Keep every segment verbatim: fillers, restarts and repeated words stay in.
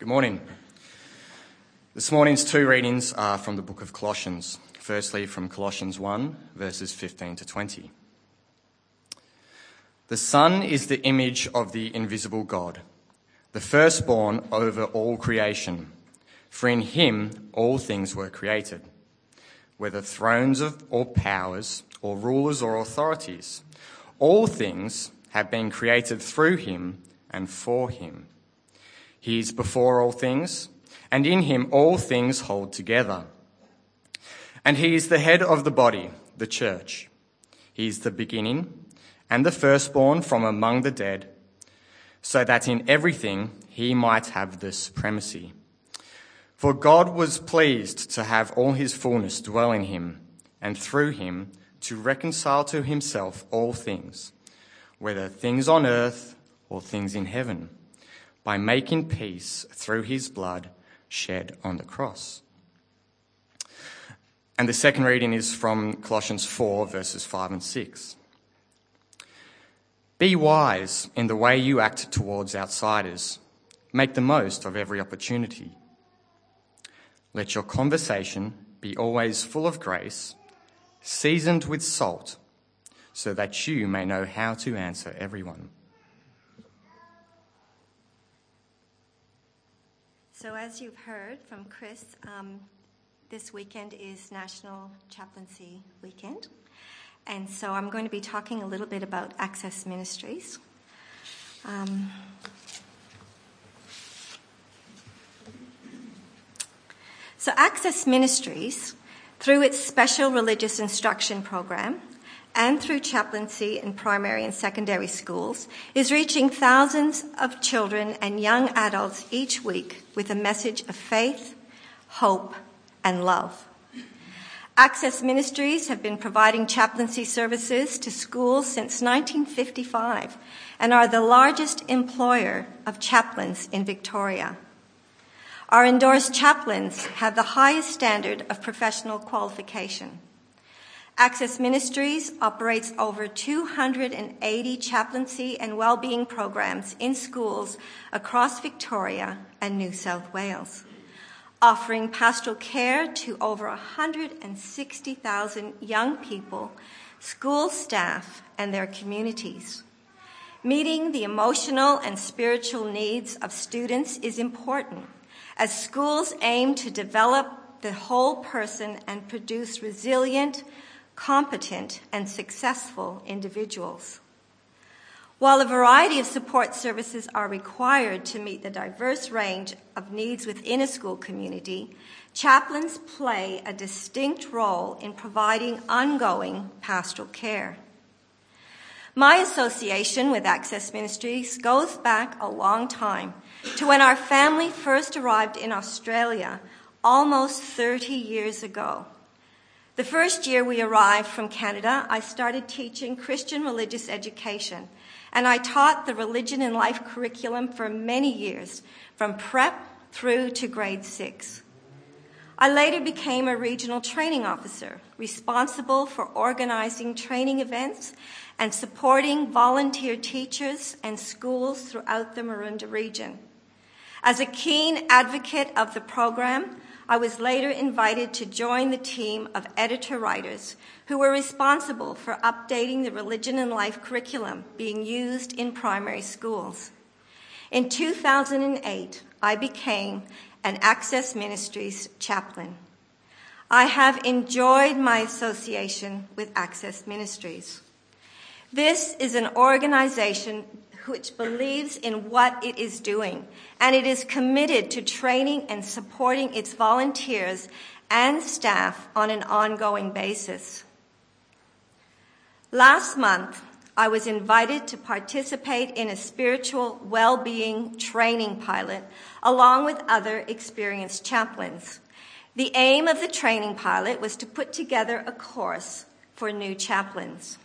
Good morning. This morning's two readings are from the book of Colossians. Firstly, from Colossians one, verses fifteen to twenty. The Son is the image of the invisible God, the firstborn over all creation. For in him all things were created, whether thrones of, or powers, or rulers or authorities. All things have been created through him and for him. He is before all things, and in him all things hold together. And he is the head of the body, the church. He is the beginning and the firstborn from among the dead, so that in everything he might have the supremacy. For God was pleased to have all his fullness dwell in him, and through him to reconcile to himself all things, whether things on earth or things in heaven, by making peace through his blood shed on the cross. And the second reading is from Colossians four, verses five and six. Be wise in the way you act towards outsiders. Make the most of every opportunity. Let your conversation be always full of grace, seasoned with salt, so that you may know how to answer everyone. So as you've heard from Chris, um, this weekend is National Chaplaincy Weekend. And so I'm going to be talking a little bit about Access Ministries. Um, so Access Ministries, through its special religious instruction program and through chaplaincy in primary and secondary schools, is reaching thousands of children and young adults each week with a message of faith, hope, and love. Access Ministries have been providing chaplaincy services to schools since nineteen fifty-five and are the largest employer of chaplains in Victoria. Our endorsed chaplains have the highest standard of professional qualification. Access Ministries operates over two hundred eighty chaplaincy and wellbeing programs in schools across Victoria and New South Wales, offering pastoral care to over one hundred sixty thousand young people, school staff, and their communities. Meeting the emotional and spiritual needs of students is important, as schools aim to develop the whole person and produce resilient, competent, and successful individuals. While a variety of support services are required to meet the diverse range of needs within a school community, chaplains play a distinct role in providing ongoing pastoral care. My association with Access Ministries goes back a long time to when our family first arrived in Australia almost thirty years ago. The first year we arrived from Canada, I started teaching Christian religious education, and I taught the Religion and Life curriculum for many years, from prep through to grade six. I later became a regional training officer, responsible for organizing training events and supporting volunteer teachers and schools throughout the Maroondah region. As a keen advocate of the program, I was later invited to join the team of editor-writers who were responsible for updating the Religion and Life curriculum being used in primary schools. In two thousand eight, I became an Access Ministries chaplain. I have enjoyed my association with Access Ministries. This is an organization which believes in what it is doing, and it is committed to training and supporting its volunteers and staff on an ongoing basis. Last month, I was invited to participate in a spiritual well-being training pilot along with other experienced chaplains. The aim of the training pilot was to put together a course for new chaplains.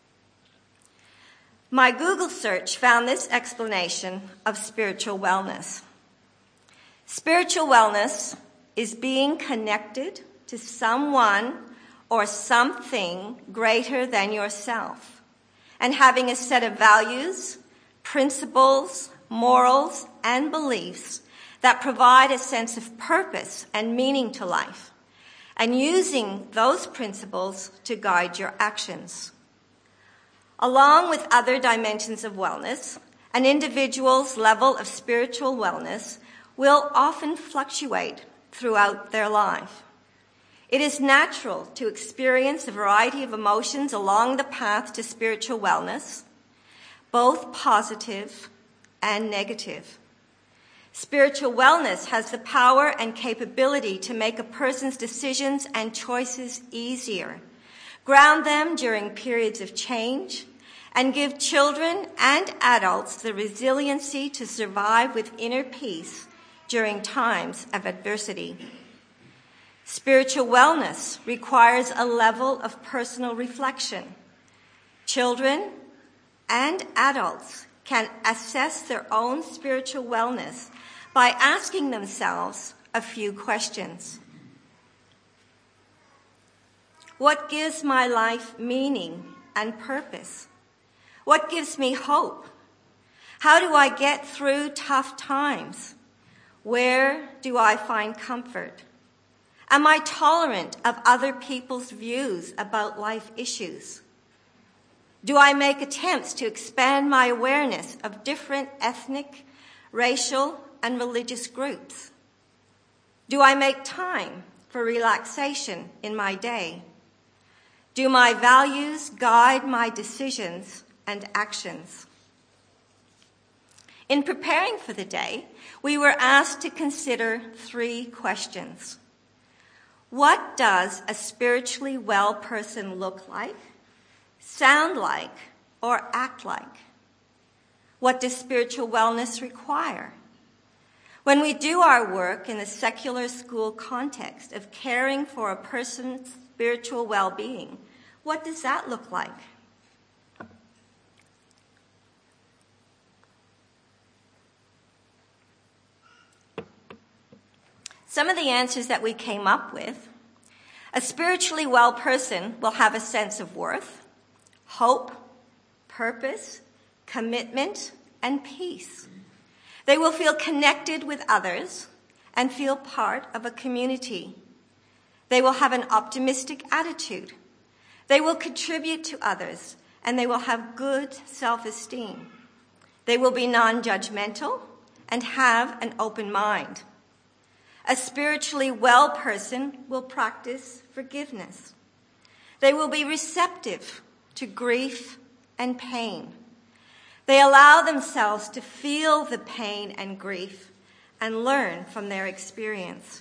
My Google search found this explanation of spiritual wellness. Spiritual wellness is being connected to someone or something greater than yourself, and having a set of values, principles, morals, and beliefs that provide a sense of purpose and meaning to life, and using those principles to guide your actions. Along with other dimensions of wellness, an individual's level of spiritual wellness will often fluctuate throughout their life. It is natural to experience a variety of emotions along the path to spiritual wellness, both positive and negative. Spiritual wellness has the power and capability to make a person's decisions and choices easier, ground them during periods of change, and give children and adults the resiliency to survive with inner peace during times of adversity. Spiritual wellness requires a level of personal reflection. Children and adults can assess their own spiritual wellness by asking themselves a few questions. What gives my life meaning and purpose? What gives me hope? How do I get through tough times? Where do I find comfort? Am I tolerant of other people's views about life issues? Do I make attempts to expand my awareness of different ethnic, racial, and religious groups? Do I make time for relaxation in my day? Do my values guide my decisions and actions? In preparing for the day, we were asked to consider three questions. What does a spiritually well person look like, sound like, or act like? What does spiritual wellness require? When we do our work in the secular school context of caring for a person's spiritual well-being, what does that look like? Some of the answers that we came up with: a spiritually well person will have a sense of worth, hope, purpose, commitment, and peace. They will feel connected with others and feel part of a community. They will have an optimistic attitude. They will contribute to others, and they will have good self-esteem. They will be non-judgmental and have an open mind. A spiritually well person will practice forgiveness. They will be receptive to grief and pain. They allow themselves to feel the pain and grief and learn from their experience.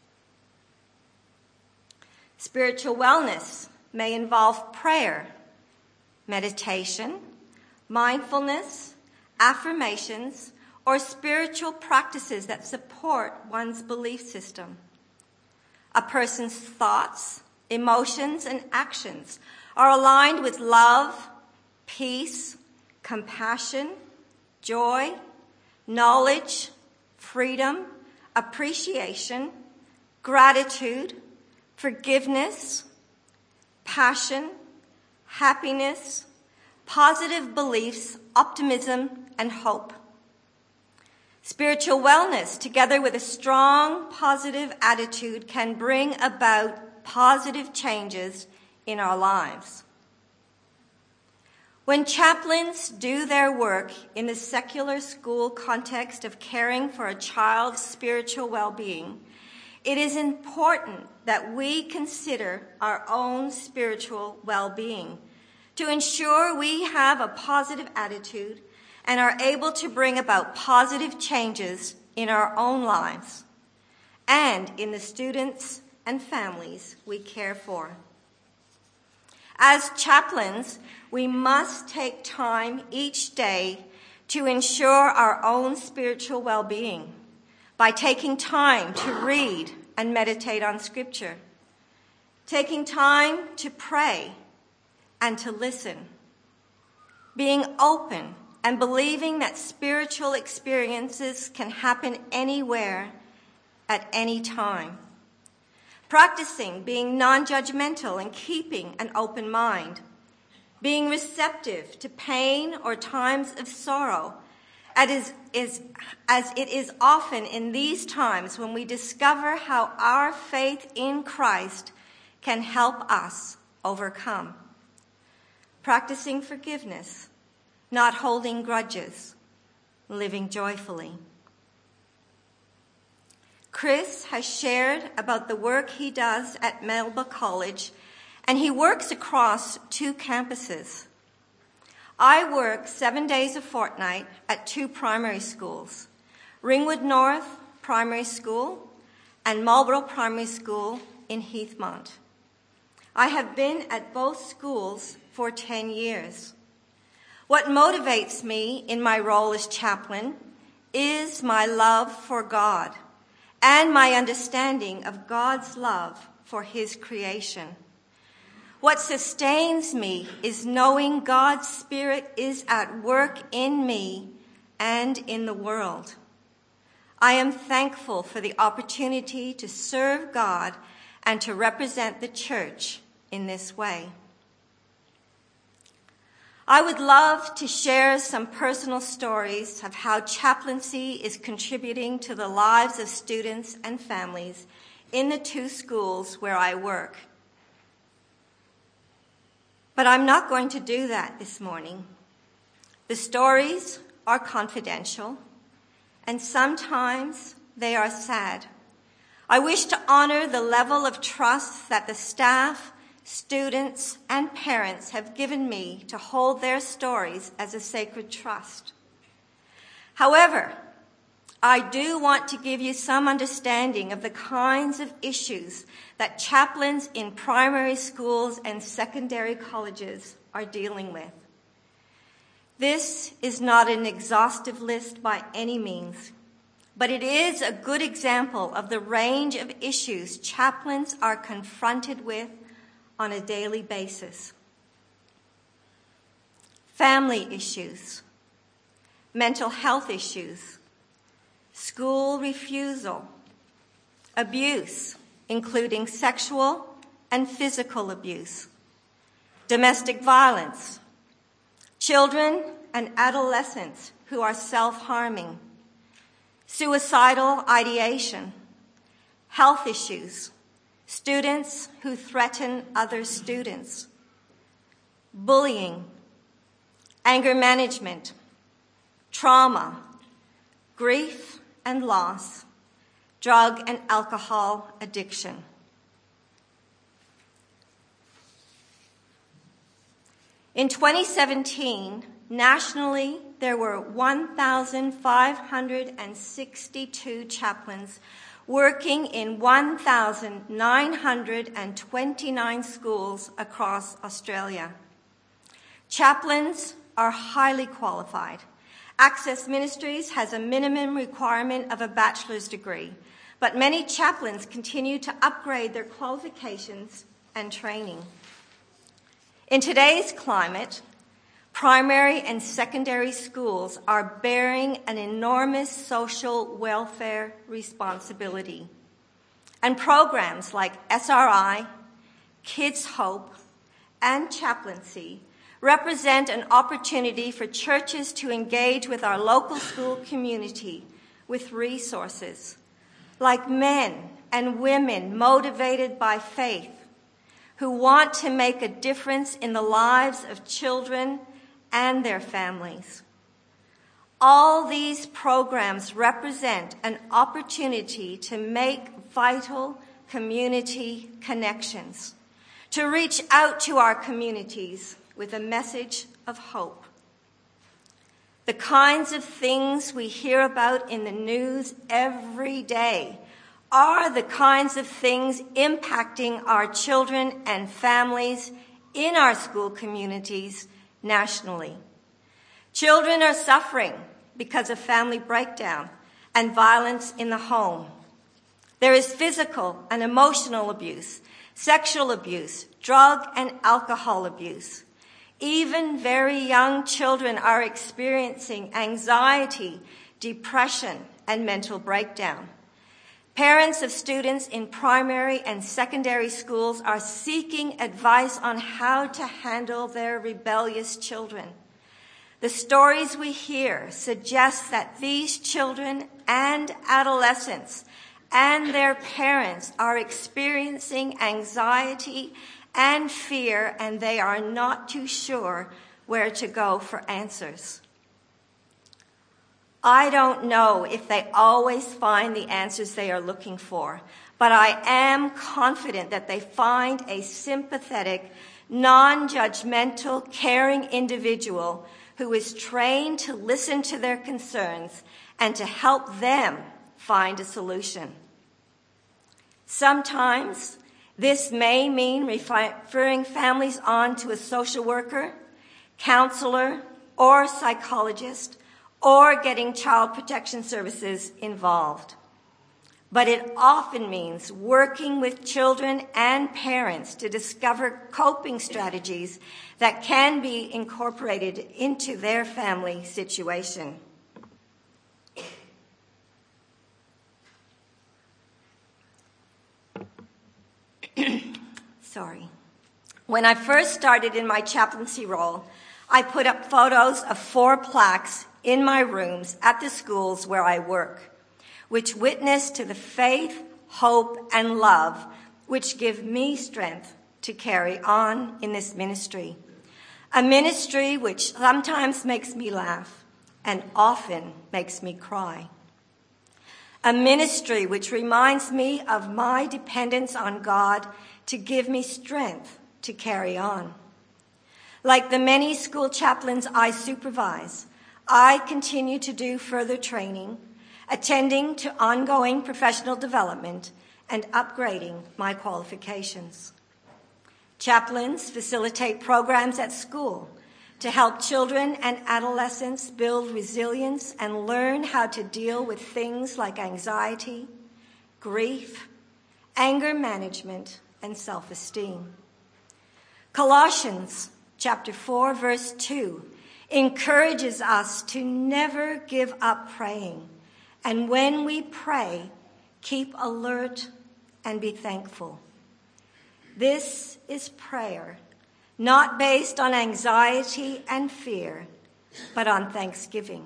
Spiritual wellness may involve prayer, meditation, mindfulness, affirmations, or spiritual practices that support one's belief system. A person's thoughts, emotions, and actions are aligned with love, peace, compassion, joy, knowledge, freedom, appreciation, gratitude, forgiveness, passion, happiness, positive beliefs, optimism, and hope. Spiritual wellness, together with a strong, positive attitude, can bring about positive changes in our lives. When chaplains do their work in the secular school context of caring for a child's spiritual well-being, it is important that we consider our own spiritual well-being to ensure we have a positive attitude and are able to bring about positive changes in our own lives and in the students and families we care for. As chaplains, we must take time each day to ensure our own spiritual well-being by taking time to read and meditate on Scripture, taking time to pray and to listen, being open and believing that spiritual experiences can happen anywhere at any time, practicing being non-judgmental and keeping an open mind, being receptive to pain or times of sorrow, As, is, as it is often in these times when we discover how our faith in Christ can help us overcome. Practicing forgiveness, not holding grudges, living joyfully. Chris has shared about the work he does at Melba College, and he works across two campuses. I work seven days a fortnight at two primary schools, Ringwood North Primary School and Marlborough Primary School in Heathmont. I have been at both schools for ten years. What motivates me in my role as chaplain is my love for God and my understanding of God's love for his creation. What sustains me is knowing God's Spirit is at work in me and in the world. I am thankful for the opportunity to serve God and to represent the church in this way. I would love to share some personal stories of how chaplaincy is contributing to the lives of students and families in the two schools where I work. But I'm not going to do that this morning. The stories are confidential, and sometimes they are sad. I wish to honor the level of trust that the staff, students, and parents have given me to hold their stories as a sacred trust. However, I do want to give you some understanding of the kinds of issues that chaplains in primary schools and secondary colleges are dealing with. This is not an exhaustive list by any means, but it is a good example of the range of issues chaplains are confronted with on a daily basis. Family issues, mental health issues, school refusal, abuse, including sexual and physical abuse, domestic violence, children and adolescents who are self-harming, suicidal ideation, health issues, students who threaten other students, bullying, anger management, trauma, grief and loss, drug and alcohol addiction. In twenty seventeen, nationally, there were one thousand five hundred sixty-two chaplains working in one thousand nine hundred twenty-nine schools across Australia. Chaplains are highly qualified. Access Ministries has a minimum requirement of a bachelor's degree, but many chaplains continue to upgrade their qualifications and training. In today's climate, primary and secondary schools are bearing an enormous social welfare responsibility. And programs like S R I, Kids Hope, and chaplaincy represent an opportunity for churches to engage with our local school community with resources, like men and women motivated by faith, who want to make a difference in the lives of children and their families. All these programs represent an opportunity to make vital community connections, to reach out to our communities with a message of hope. The kinds of things we hear about in the news every day are the kinds of things impacting our children and families in our school communities nationally. Children are suffering because of family breakdown and violence in the home. There is physical and emotional abuse, sexual abuse, drug and alcohol abuse. Even very young children are experiencing anxiety, depression, and mental breakdown. Parents of students in primary and secondary schools are seeking advice on how to handle their rebellious children. The stories we hear suggest that these children and adolescents and their parents are experiencing anxiety and fear, and they are not too sure where to go for answers. I don't know if they always find the answers they are looking for, but I am confident that they find a sympathetic, non-judgmental, caring individual who is trained to listen to their concerns and to help them find a solution. Sometimes this may mean referring families on to a social worker, counselor, or psychologist, or getting child protection services involved. But it often means working with children and parents to discover coping strategies that can be incorporated into their family situation. Sorry. When I first started in my chaplaincy role, I put up photos of four plaques in my rooms at the schools where I work, which witness to the faith, hope, and love which give me strength to carry on in this ministry. A ministry which sometimes makes me laugh and often makes me cry. A ministry which reminds me of my dependence on God to give me strength to carry on. Like the many school chaplains I supervise, I continue to do further training, attending to ongoing professional development, and upgrading my qualifications. Chaplains facilitate programs at school to help children and adolescents build resilience and learn how to deal with things like anxiety, grief, anger management, and self-esteem. Colossians chapter four, verse two encourages us to never give up praying. And when we pray, keep alert and be thankful. This is prayer, not based on anxiety and fear, but on thanksgiving.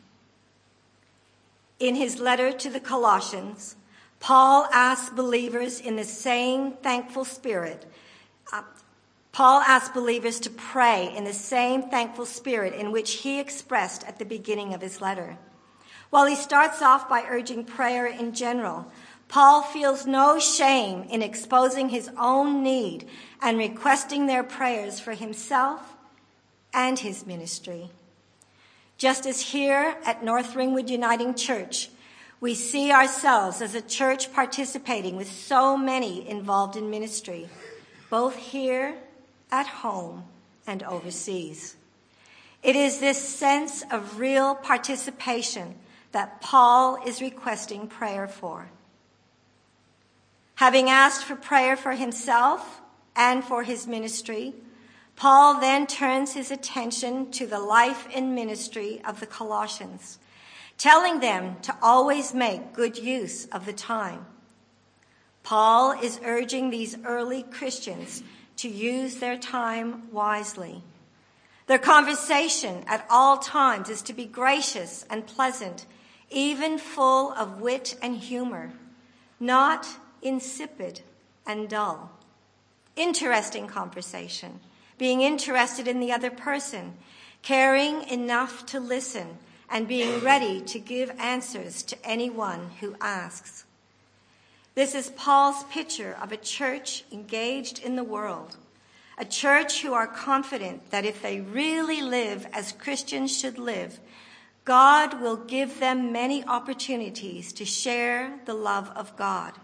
In his letter to the Colossians, Paul asks believers in the same thankful spirit. Uh, Paul asks believers to pray in the same thankful spirit in which he expressed at the beginning of his letter. While he starts off by urging prayer in general, Paul feels no shame in exposing his own need and requesting their prayers for himself and his ministry. Just as here at North Ringwood Uniting Church, we see ourselves as a church participating with so many involved in ministry, both here, at home, and overseas. It is this sense of real participation that Paul is requesting prayer for. Having asked for prayer for himself and for his ministry, Paul then turns his attention to the life and ministry of the Colossians, telling them to always make good use of the time. Paul is urging these early Christians to use their time wisely. Their conversation at all times is to be gracious and pleasant, even full of wit and humor, not insipid and dull. Interesting conversation, being interested in the other person, caring enough to listen, and being ready to give answers to anyone who asks. This is Paul's picture of a church engaged in the world, a church who are confident that if they really live as Christians should live, God will give them many opportunities to share the love of God.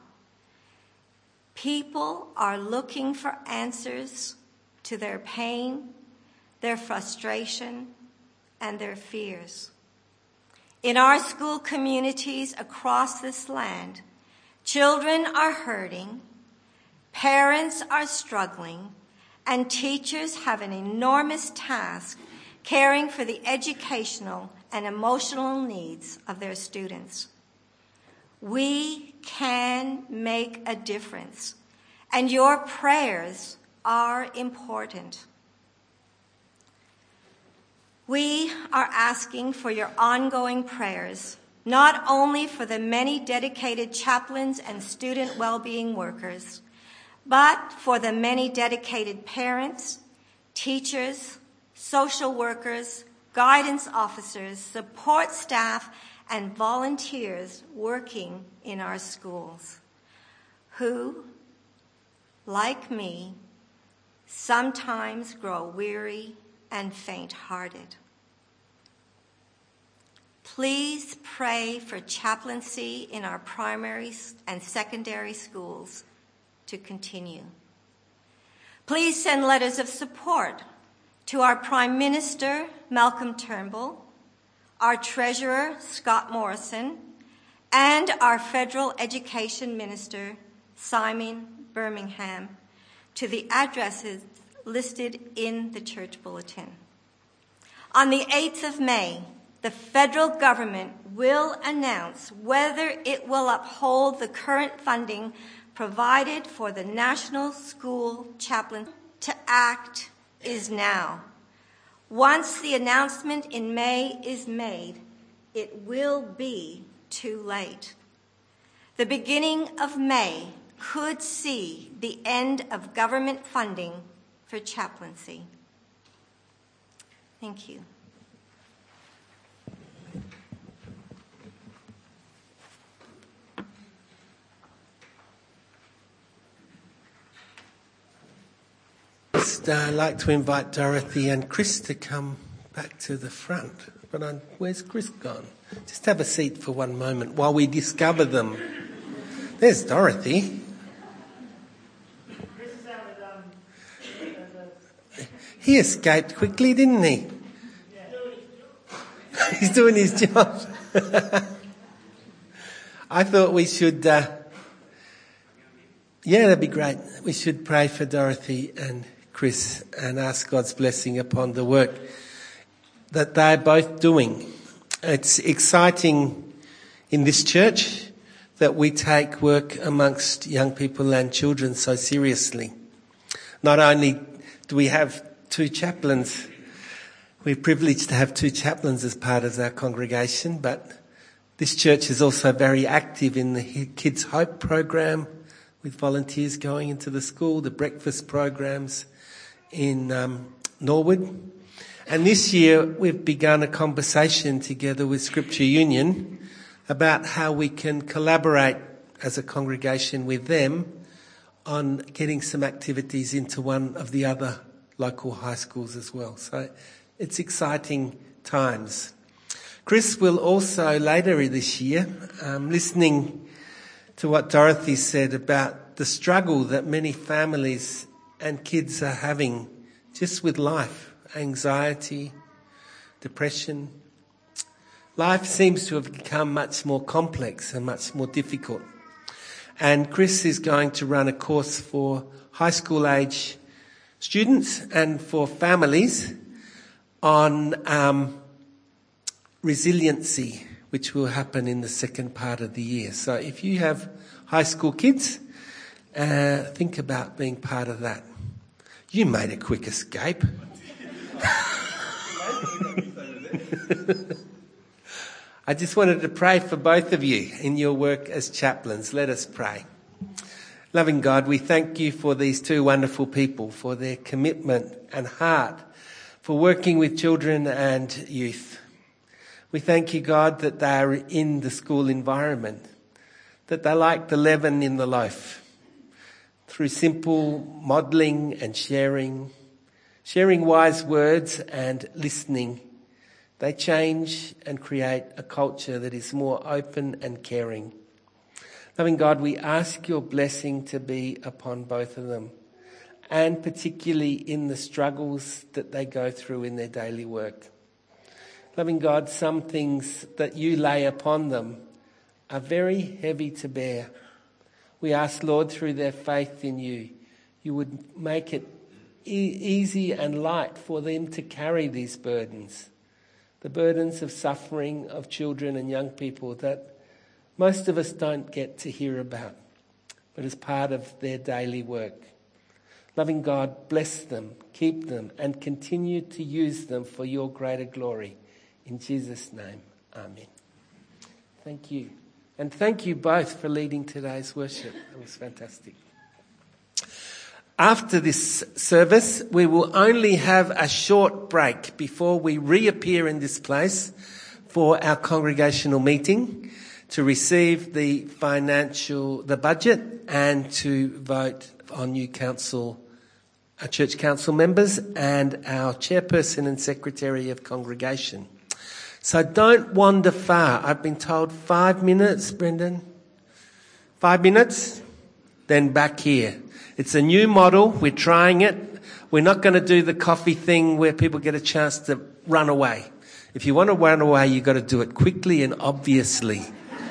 People are looking for answers to their pain, their frustration, and their fears. In our school communities across this land, children are hurting, parents are struggling, and teachers have an enormous task caring for the educational and emotional needs of their students. We can make a difference, and your prayers are important. We are asking for your ongoing prayers, not only for the many dedicated chaplains and student well-being workers, but for the many dedicated parents, teachers, social workers, guidance officers, support staff, and volunteers working in our schools, who, like me, sometimes grow weary and faint-hearted. Please pray for chaplaincy in our primary and secondary schools to continue. Please send letters of support to our Prime Minister, Malcolm Turnbull, our Treasurer, Scott Morrison, and our Federal Education Minister, Simon Birmingham, to the addresses listed in the church bulletin. On the eighth of May, the federal government will announce whether it will uphold the current funding provided for the National School Chaplain. To act is now. Once the announcement in May is made, it will be too late. The beginning of May could see the end of government funding for chaplaincy. Thank you. I'd like to invite Dorothy and Chris to come back to the front. But I'm, where's Chris gone? Just have a seat for one moment while we discover them. There's Dorothy. He escaped quickly, didn't he? He's doing his job. I thought we should... Uh, yeah, that'd be great. We should pray for Dorothy and Chris and ask God's blessing upon the work that they're both doing. It's exciting in this church that we take work amongst young people and children so seriously. Not only do we have two chaplains, we're privileged to have two chaplains as part of our congregation, but this church is also very active in the Kids Hope program with volunteers going into the school, the breakfast programs in um, Norwood. And this year we've begun a conversation together with Scripture Union about how we can collaborate as a congregation with them on getting some activities into one of the other local high schools as well. So it's exciting times. Chris will also later this year, um, listening to what Dorothy said about the struggle that many families and kids are having just with life, anxiety, depression. Life seems to have become much more complex and much more difficult. And Chris is going to run a course for high school age students and for families on um, resiliency, which will happen in the second part of the year. So if you have high school kids, uh, think about being part of that. You made a quick escape. I just wanted to pray for both of you in your work as chaplains. Let us pray. Loving God, we thank you for these two wonderful people, for their commitment and heart, for working with children and youth. We thank you, God, that they are in the school environment, that they like the leaven in the loaf. Through simple modelling and sharing, sharing wise words and listening, they change and create a culture that is more open and caring. Loving God, we ask your blessing to be upon both of them, and particularly in the struggles that they go through in their daily work. Loving God, some things that you lay upon them are very heavy to bear. We ask, Lord, through their faith in you, you would make it e- easy and light for them to carry these burdens, the burdens of suffering of children and young people that most of us don't get to hear about, but as part of their daily work. Loving God, bless them, keep them, and continue to use them for your greater glory. In Jesus' name, amen. Thank you. And thank you both for leading today's worship. It was fantastic. After this service, we will only have a short break before we reappear in this place for our congregational meeting to receive the financial, the budget, and to vote on new council, our church council members and our chairperson and secretary of congregation. So don't wander far. I've been told five minutes, Brendan. Five minutes? Then back here. It's a new model. We're trying it. We're not going to do the coffee thing where people get a chance to run away. If you want to run away, you've got to do it quickly and obviously.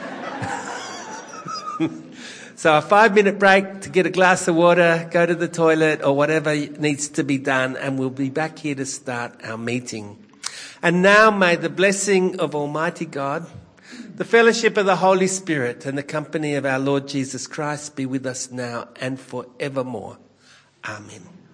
So a five minute break to get a glass of water, go to the toilet or whatever needs to be done, and we'll be back here to start our meeting. And now may the blessing of Almighty God, the fellowship of the Holy Spirit and the company of our Lord Jesus Christ be with us now and forevermore. Amen.